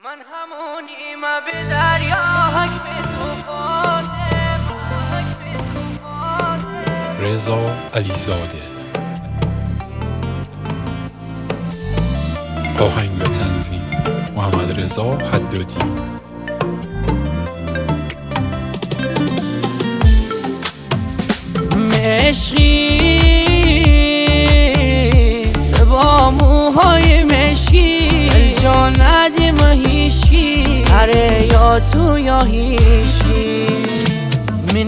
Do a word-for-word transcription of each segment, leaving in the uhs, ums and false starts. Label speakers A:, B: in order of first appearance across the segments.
A: من همونیم به دریا حکم توفانه.
B: رضا علیزاده. آهنگ و تنظیم محمد رضا حدادی.
A: مشکی با موهای مشکی الجا ندیم هیشکی، اره یا تو یا هیشکی. می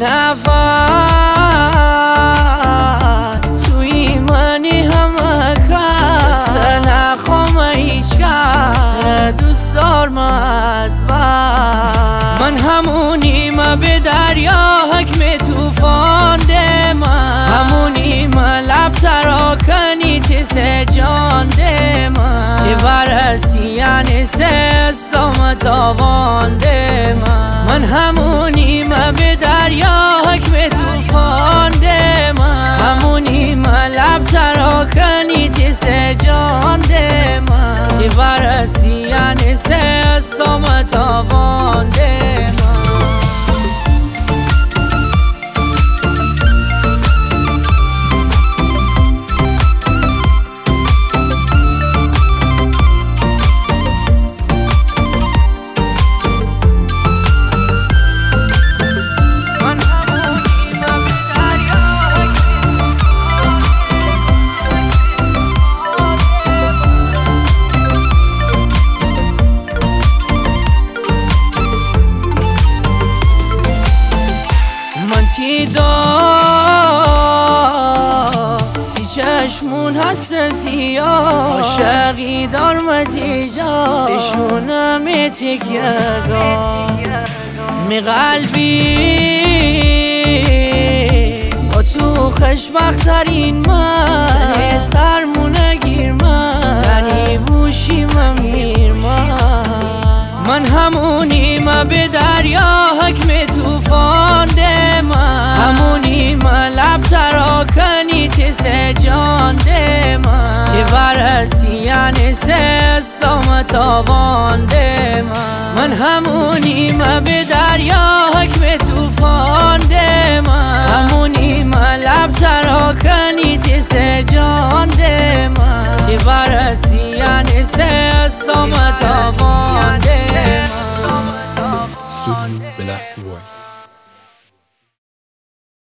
A: نفس توی منی همه کس نخوام هیچ کس دوست دارم از بس. من همونیم به دریا حکم توفان ده، من همونیم لب تراکنی تس جان ده، من چه برسی یعنی سه سام تاوان ده. من من همونیم به دریا حکم توفان ده، من همونیم لب تراکنی تس جان ده، من چه برسی یعنی سه سام تاوان ده. تی دار تی چشمون هست زیاد عاشقی دار متی جا تشونم تکیه می قلبی با تو خوشبخترین من سرمونه گیر من یعنی بوشی من میر من. من همونیم به دریا حکم توفان ده، من همونیم لب تراکنی تس جان ده، من چه برسی یعنی سه سام تاوان ده. من من همونیم به دریا حکم توفان ده، من همونیم لب تراکنی تس جان ده، من چه برسی یعنی سه سام